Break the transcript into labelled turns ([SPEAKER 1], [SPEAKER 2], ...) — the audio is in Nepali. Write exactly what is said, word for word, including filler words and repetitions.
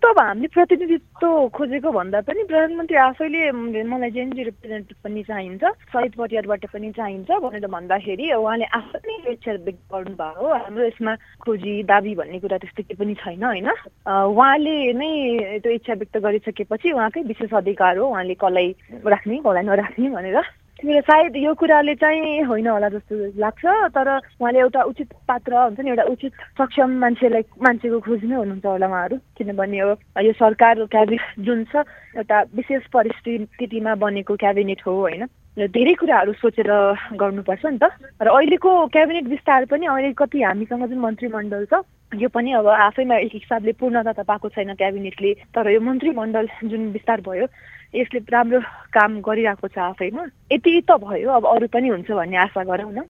[SPEAKER 1] अब हामीले प्रतिनिधित्व खोजेको भन्दा पनि प्रधानमन्त्री आफैले मलाई जेएनजी रिप्रेजेन्टेटिभ पनि चाहिन्छ, शहीद परिवारबाट पनि चाहिन्छ भनेर भन्दाखेरि उहाँले आफै नै इच्छा व्यक्त गर्नुभयो हो। हाम्रो यसमा खोजी दाबी भन्ने कुरा त्यस्तो केही पनि छैन होइन। उहाँले नै त्यो इच्छा व्यक्त गरिसकेपछि उहाँकै विशेष अधिकार हो उहाँले कसलाई राख्ने कसलाई नराख्ने भनेर। तिमीलाई सायद यो कुराले चाहिँ होइन होला जस्तो लाग्छ, तर उहाँले एउटा उचित पात्र हुन्छ नि, एउटा उचित सक्षम मान्छेलाई मान्छेको खोजमै हुनुहुन्छ होला उहाँहरू। किनभने यो यो सरकार क्याबिनेट जुन छ एउटा विशेष परिस्थितिमा बनेको क्याबिनेट हो होइन। धेरै कुराहरू सोचेर गर्नुपर्छ नि त। र अहिलेको क्याबिनेट विस्तार पनि अहिले कति हामीसँग जुन मन्त्रीमण्डल छ यो पनि अब आफैमा एक हिसाबले पूर्णता त पाएको छैन क्याबिनेटले, तर यो मन्त्रीमण्डल जुन विस्तार भयो यसले राम्रो काम गरिरहेको छ आफैमा। यति त भयो, अब अरू पनि हुन्छ भन्ने आशा गरौँ न।